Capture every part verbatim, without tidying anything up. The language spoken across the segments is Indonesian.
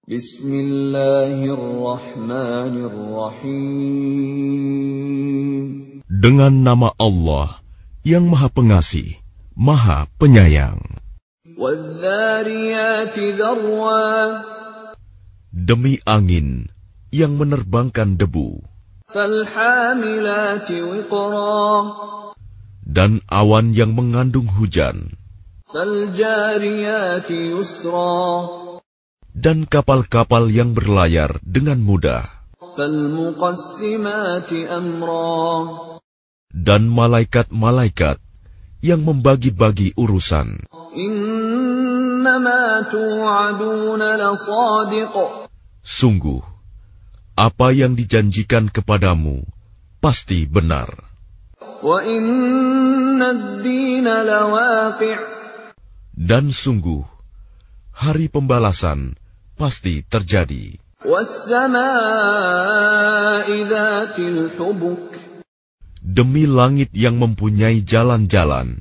Bismillahirrahmanirrahim. Dengan nama Allah yang Maha Pengasih, Maha Penyayang. Wadh-dhariyati dharwa. Demi angin yang menerbangkan debu. Falhamilati wiqra. Dan awan yang mengandung hujan. Faljariyati yusra. Dan kapal-kapal yang berlayar dengan mudah. Falmuqassimati amra. Dan malaikat-malaikat yang membagi-bagi urusan. Innama tu'aduna lasadiq. Sungguh, apa yang dijanjikan kepadamu pasti benar. Wa inna ad-dina lawaqi'. Dan sungguh, hari pembalasan pasti terjadi. Was-samaa'i dhatil hubuk. Demi langit yang mempunyai jalan-jalan.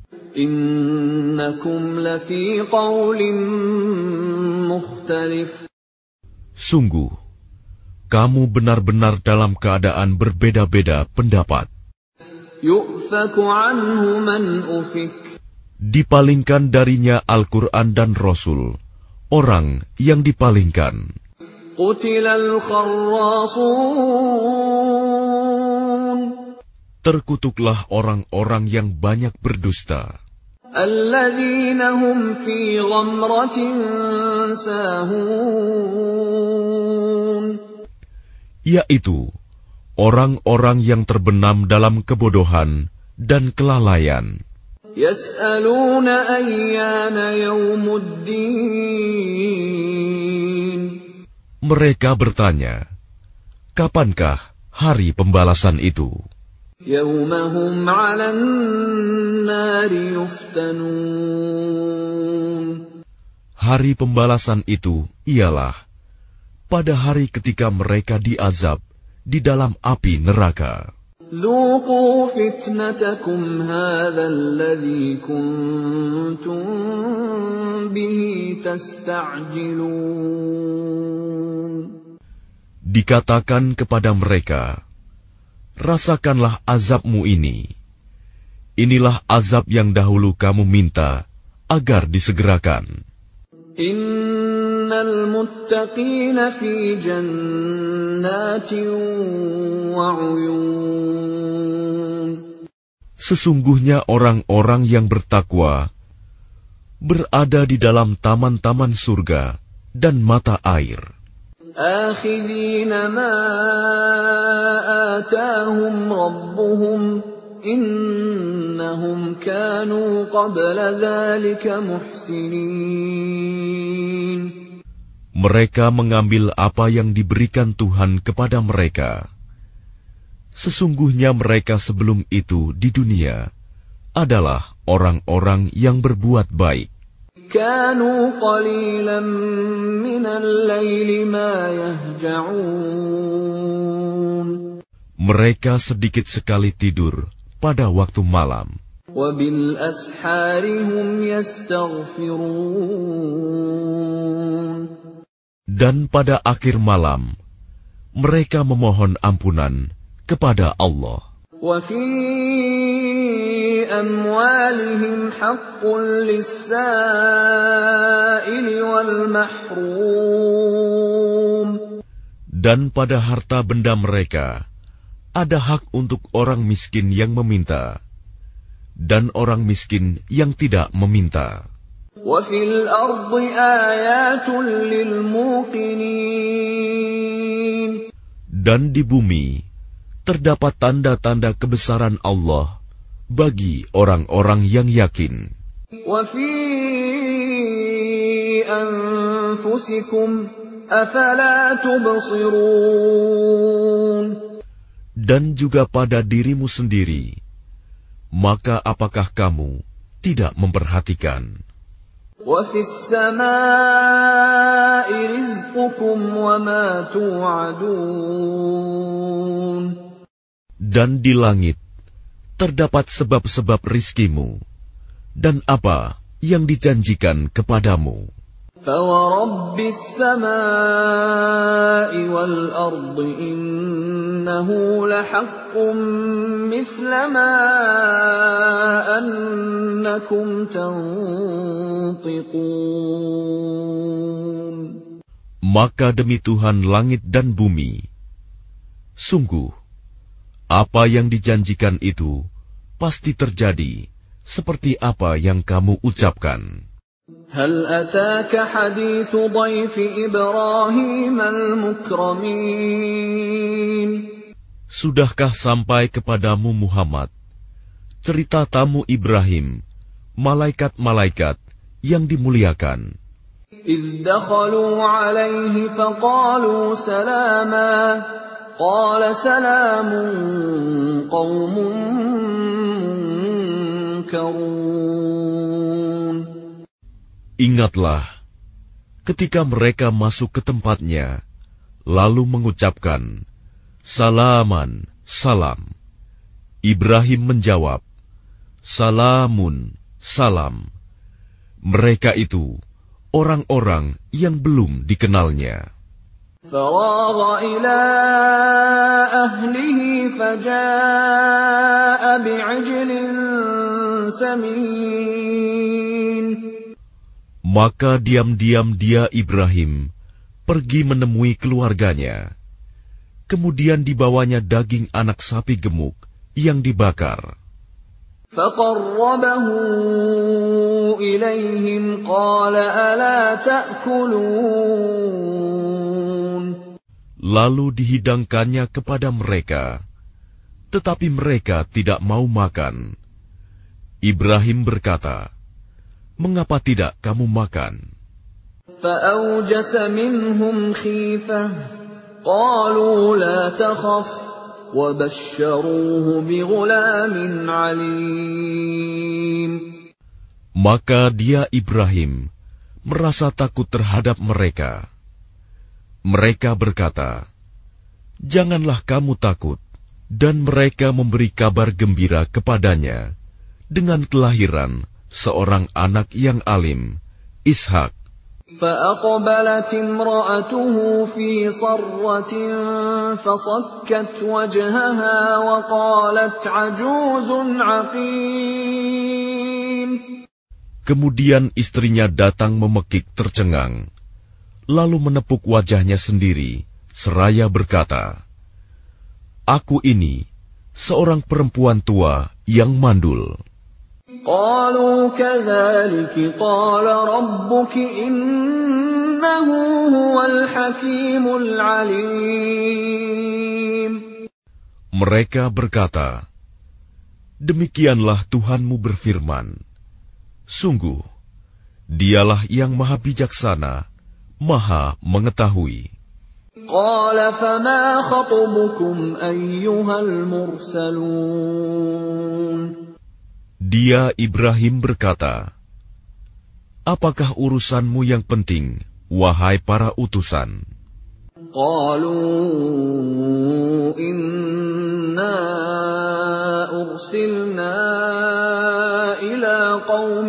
Innakum lafi qawlin mukhtalif. Sungguh, kamu benar-benar dalam keadaan berbeda-beda pendapat. Yu'faku anhu man ufik. Dipalingkan darinya Al-Quran dan Rasul, orang yang dipalingkan. Qutilal kharrasun. Terkutuklah orang-orang yang banyak berdusta. Alladzina hum fi ghamratin sahun. Yaitu orang-orang yang terbenam dalam kebodohan dan kelalaian. Yas'aluna ayyana yawmuddin. Mereka bertanya, kapankah hari pembalasan itu? Yawmahum 'alan nari yuftanun. Hari pembalasan itu ialah pada hari ketika mereka diazab di dalam api neraka. Dzuqu fitnatakum hadzal ladzi kuntum bihi tasta'jilun. Dikatakan kepada mereka, rasakanlah azabmu ini. Inilah azab yang dahulu kamu minta agar disegerakan. Innal muttaqina fi jannatin wa 'uyun. Sesungguhnya orang-orang yang bertakwa berada di dalam taman-taman surga dan mata air. Akhidhina ma atahum rabbuhum innahum kanu qabla dhalika muhsinin. Mereka mengambil apa yang diberikan Tuhan kepada mereka. Sesungguhnya mereka sebelum itu di dunia adalah orang-orang yang berbuat baik. Kanu qalilan minal laili ma yahja'un. Mereka sedikit sekali tidur pada waktu malam. Wa bil ashari hum yastaghfirun. Dan pada akhir malam mereka memohon ampunan kepada Allah. Wa fi amwalihim haqqun lis-sa'ili wal mahrum. Dan pada harta benda mereka ada hak untuk orang miskin yang meminta dan orang miskin yang tidak meminta. Wa fil ardi ayatun lil muqinin. Dan di bumi terdapat tanda-tanda kebesaran Allah bagi orang-orang yang yakin. Wa fi anfusikum afala tubsirun. Dan juga pada dirimu sendiri, maka apakah kamu tidak memperhatikan? Wa fis samaa'i rizqukum wa ma tu'adun. Dan di langit terdapat sebab-sebab rizkimu dan apa yang dijanjikan kepadamu. فَوَرَبِّ السَّمَاءِ وَالْأَرْضِ إِنَّهُ لَحَقٌّ مِثْلَ مَا أَنَّكُمْ تَنطِقُونَ. Maka demi Tuhan langit dan bumi, sungguh, apa yang dijanjikan itu pasti terjadi seperti apa yang kamu ucapkan. هل أتاك حديث ضيف إبراهيم المكرمين. Sudahkah sampai kepadamu Muhammad cerita tamu Ibrahim, malaikat-malaikat yang dimuliakan? إذ دخلوا عليه فقالوا سلاما قال سلام قوم منكرون. Ingatlah, ketika mereka masuk ke tempatnya, lalu mengucapkan, Salaman, salam. Ibrahim menjawab, Salamun, salam. Mereka itu orang-orang yang belum dikenalnya. فراغ إلى أهله فجاء بعجل سمين. Maka diam-diam dia Ibrahim pergi menemui keluarganya. Kemudian dibawanya daging anak sapi gemuk yang dibakar. فَقَرَّبَهُ إِلَيْهِمْ قَالَ أَلَا تَأْكُلُونَ. Lalu dihidangkannya kepada mereka, tetapi mereka tidak mau makan. Ibrahim berkata, Mengapa tidak kamu makan? فَأَوْجَسَ مِنْهُمْ خِيفَةً قَالُوا لَا تَخَفْ وَبَشَّرُوهُ بِغُلَامٍ عَلِيمٍ. Maka dia Ibrahim merasa takut terhadap mereka. Mereka berkata, Janganlah kamu takut, dan mereka memberi kabar gembira kepadanya dengan kelahiran seorang anak yang alim, Ishak. فَأَقْبَلَتِ امْرَأَتُهُ فِي صَرَّةٍ فَصَكَّتْ وَجْهَهَا وَقَالَتْ عَجُوزٌ عَقِيمٌ. Kemudian istrinya datang memekik tercengang, lalu menepuk wajahnya sendiri, seraya berkata, Aku ini seorang perempuan tua yang mandul. قالوا كذلك قال ربك إنه هو الحكيم العليم. Mereka berkata, Demikianlah Tuhanmu berfirman, Sungguh, Dialah yang maha bijaksana, maha mengetahui. قال فما خطبكم أيها المرسلون. Dia Ibrahim berkata, Apakah urusanmu yang penting, wahai para utusan? قالوا إنا أرسلنا إلى قوم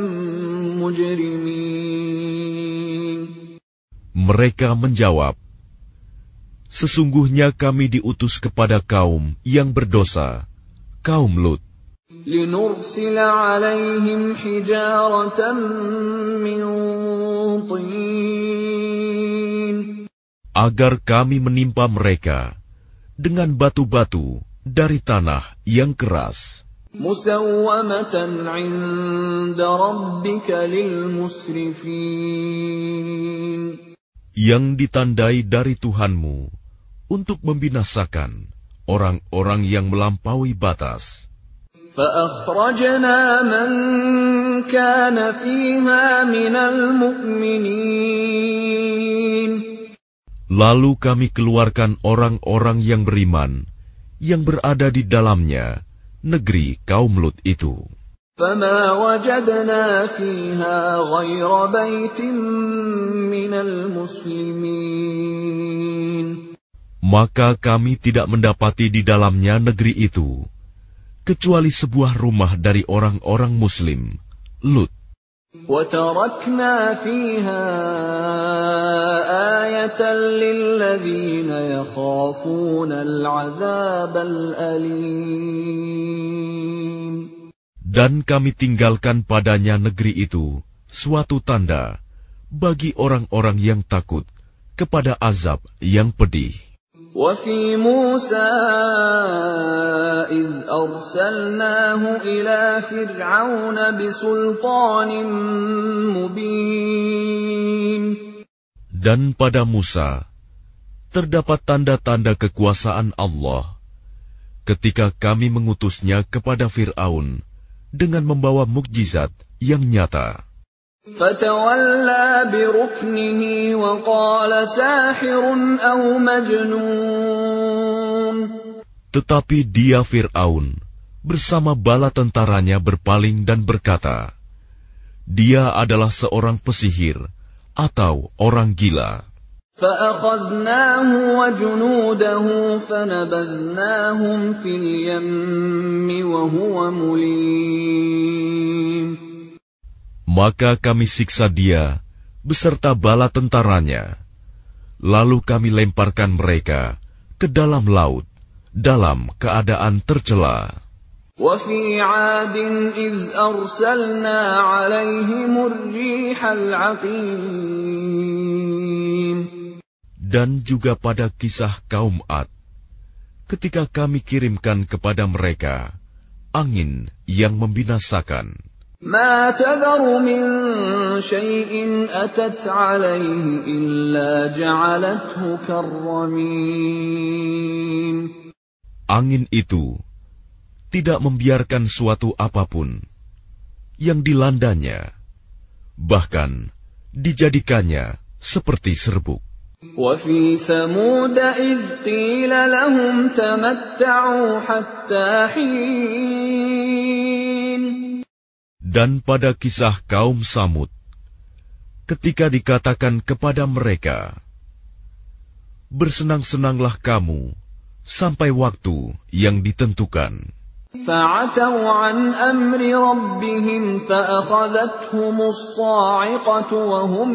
مجرمين. Mereka menjawab, Sesungguhnya kami diutus kepada kaum yang berdosa, kaum Lut. لنرسل عليهم حجارة من طين. Agar kami menimpa mereka dengan batu-batu dari tanah yang keras. مسومة عند ربك للمسرفين. Yang ditandai dari Tuhanmu untuk membinasakan orang-orang yang melampaui batas. فأخرجنا من كان فيها من المؤمنين. Lalu kami keluarkan orang-orang yang beriman yang berada di dalamnya, negeri kaum Lut itu. فما وجدنا فيها غير بيت من المسلمين. Maka kami tidak mendapati di dalamnya negeri itu kecuali sebuah rumah dari orang-orang Muslim, Lut. وَتَرَكْنَا فِيهَا آيَةً لِّلَّذِينَ يَخَافُونَ الْعَذَابَ الْأَلِيمَ. Dan kami tinggalkan padanya negeri itu suatu tanda bagi orang-orang yang takut kepada azab yang pedih. وَفِي مُوسَىٰ إِذْ أَرْسَلْنَاهُ إِلَىٰ فِرْعَوْنَ بِسُلْطَانٍ مُّبِينٍ. Dan pada Musa terdapat tanda-tanda kekuasaan Allah ketika kami mengutusnya kepada Fir'aun dengan membawa mukjizat yang nyata. فَتَوَلَّىٰ بِرُكْنِهِ وَقَالَ سَاحِرٌ أَوْ مَجْنُونٌ. Tetapi dia Fir'aun bersama bala tentaranya berpaling dan berkata, dia adalah seorang pesihir atau orang gila. فَأَخَذْنَاهُ وَجُنُودَهُ فَنَبَذْنَاهُمْ فِي الْيَمِّ وَهُوَ مُلِيمٌ. Maka kami siksa dia beserta bala tentaranya, lalu kami lemparkan mereka ke dalam laut dalam keadaan tercela. وَفِي عَادٍ إِذْ أَرْسَلْنَا عَلَيْهِمُ الرِّيحَ الْعَقِيمَ. Dan juga pada kisah kaum Ad, ketika kami kirimkan kepada mereka angin yang membinasakan. مَا تَذَرُ مِن شَيْءٍ أَتَتْ عَلَيْهِ إِلَّا جَعَلَتْهُ كَالرَّمِيمِ. Angin itu tidak membiarkan suatu apapun yang dilandanya, bahkan dijadikannya seperti serbuk. وَفِي ثَمُودَ إِذْ قِيلَ لَهُمْ تَمَتَّعُوا حَتَّىٰ حِينٍ. Dan pada kisah kaum Samud, ketika dikatakan kepada mereka, bersenang-senanglah kamu sampai waktu yang ditentukan. فَعَتَوْا عَنْ أَمْرِ رَبِّهِمْ فَأَخَذَتْهُمُ الصَّاعِقَةُ وَهُمْ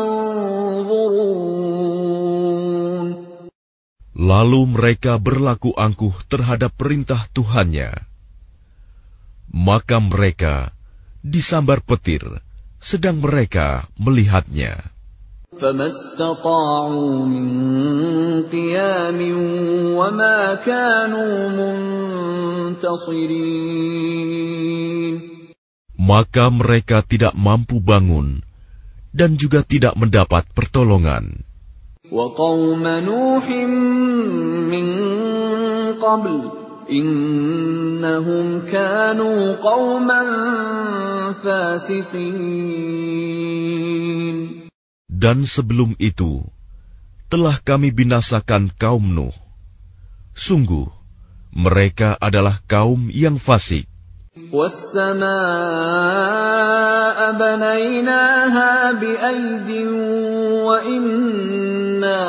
يَنظُرُونَ. Lalu mereka berlaku angkuh terhadap perintah Tuhannya. Maka mereka disambar petir, sedang mereka melihatnya. فَمَا اسْتَطَاعُوا مِنْ قِيَامٍ وَمَا كَانُوا مُنْتَصِرِينَ. Maka mereka tidak mampu bangun dan juga tidak mendapat pertolongan. وَقَوْمَ نُوحٍ مِّن قَبْلُ إِنَّهُمْ كَانُوا قَوْمًا فَاسِقِينَ. Dan sebelum itu, telah kami binasakan kaum Nuh. Sungguh, mereka adalah kaum yang fasik. وَالسَّمَاءَ بَنَيْنَاهَا بِأَيْدٍ وَإِنَّا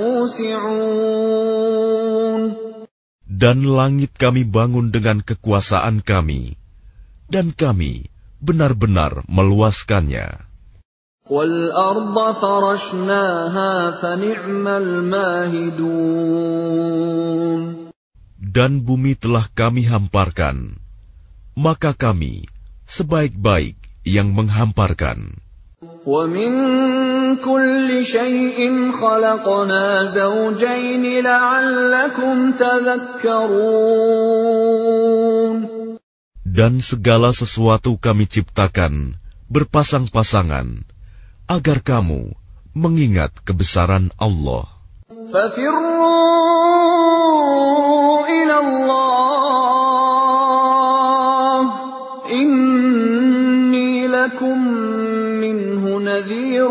لَمُوسِعُونَ. Dan langit kami bangun dengan kekuasaan kami, dan kami benar-benar meluaskannya. وَالْأَرْضَ فَرَشْنَاهَا فَنِعْمَ الْمَاهِدُونَ. Dan bumi telah kami hamparkan, maka kami sebaik-baik yang menghamparkan. وَمِن كُلِّ شَيْءٍ خَلَقْنَا زَوْجَيْنِ لَعَلَّكُمْ تَذَكَّرُونَ. Dan segala sesuatu kami ciptakan berpasang-pasangan, agar kamu mengingat kebesaran Allah. فَفِرُّوا إِلَى اللَّهِ إِنِّي لَكُمْ مِنْهُ نَذِيرٌ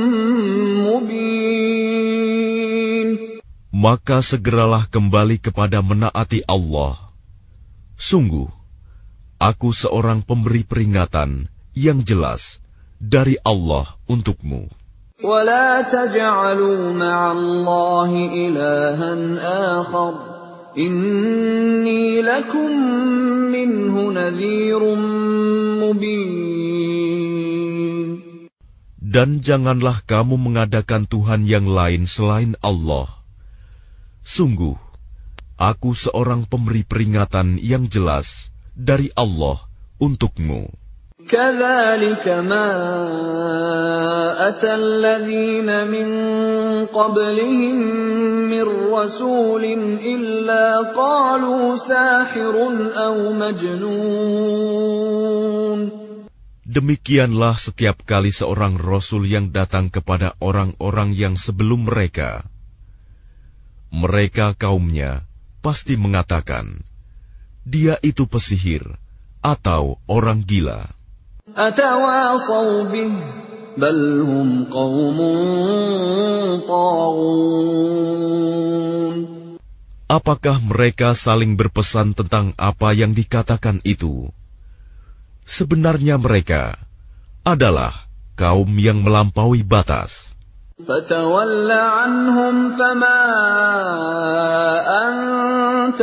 مُبِينٌ. Maka segeralah kembali kepada menaati Allah. Sungguh, aku seorang pemberi peringatan yang jelas dari Allah untukmu. وَلَا تَجْعَلُوا مَعَ اللَّهِ إِلَٰهًا آخَرَ إِنِّي لَكُمْ مِنْهُ نَذِيرٌ مُبِينٌ. Dan janganlah kamu mengadakan Tuhan yang lain selain Allah. Sungguh, aku seorang pemberi peringatan yang jelas dari Allah untukmu. كَذَلِكَ مَا أَتَى الَّذِينَ مِن قَبْلِهِم مِّن رَّسُولٍ إِلَّا قَالُوا سَاحِرٌ أَوْ مَجْنُونٌ. Demikianlah setiap kali seorang rasul yang datang kepada orang-orang yang sebelum mereka. Mereka kaumnya pasti mengatakan, dia itu pesihir atau orang gila. أَتَوَاصَوْا بِهِ بَلْ هُمْ قَوْمٌ طَاغُونَ. Apakah mereka saling berpesan tentang apa yang dikatakan itu? Sebenarnya mereka adalah kaum yang melampaui batas. فَتَوَلَّ عَنْهُمْ فَمَا أَنْتَ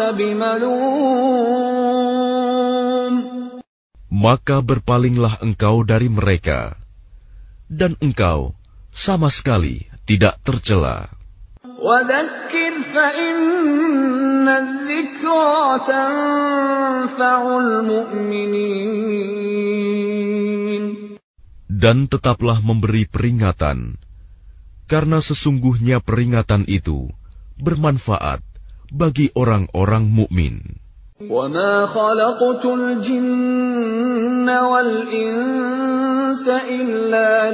بِمَلُومٍ. Maka berpalinglah engkau dari mereka, dan engkau sama sekali tidak tercela. وَذَكِّرْ فَإِنَّ الذِّكْرَى تَنفَعُ الْمُؤْمِنِينَ. Dan tetaplah memberi peringatan, karena sesungguhnya peringatan itu bermanfaat bagi orang-orang mukmin. وَمَا خَلَقْتُ الْجِنَّ وَالْإِنسَ إِلَّا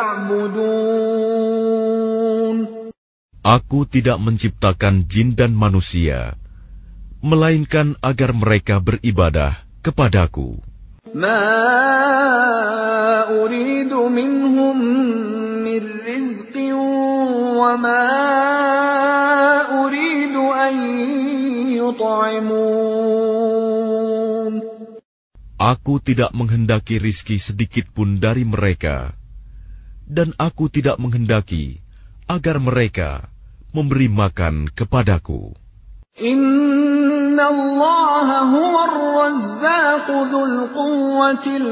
لِيَعْبُدُونَ. Aku tidak menciptakan jin dan manusia, melainkan agar mereka beribadah kepadaku. مَا أُرِيدُ مِنْهُمْ مِنْ رِزْقٍ وَمَا أُرِيدُ أَنْ يُطْعِمُونَ. Aku tidak menghendaki rizki sedikit pun dari mereka, dan aku tidak menghendaki agar mereka memberi makan kepadaku. Inna Allah huwa ar-razzaq dzul quwwatil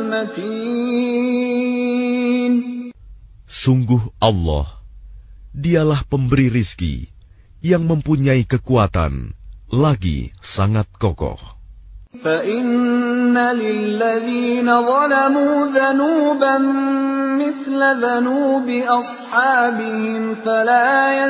matin. Sungguh Allah, dialah pemberi rizki yang mempunyai kekuatan lagi sangat kokoh. Fa inna lilladzina zalamu dzanuban mithla dzanubi ashabihim fala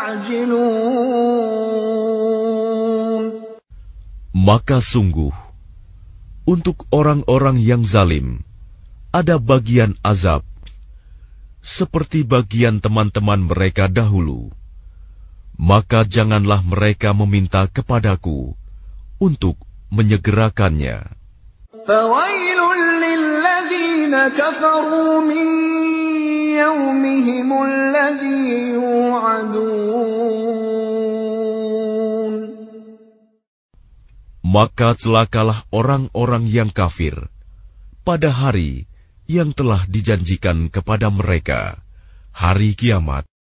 yasta'jilun. Maka sungguh, untuk orang-orang yang zalim, ada bagian azab, seperti bagian teman-teman mereka dahulu. Maka janganlah mereka meminta kepadaku untuk menyegerakannya. Fawailul lilladzina kafaru min yawmihim alladzi yu'adun. Maka celakalah orang-orang yang kafir pada hari yang telah dijanjikan kepada mereka, hari kiamat.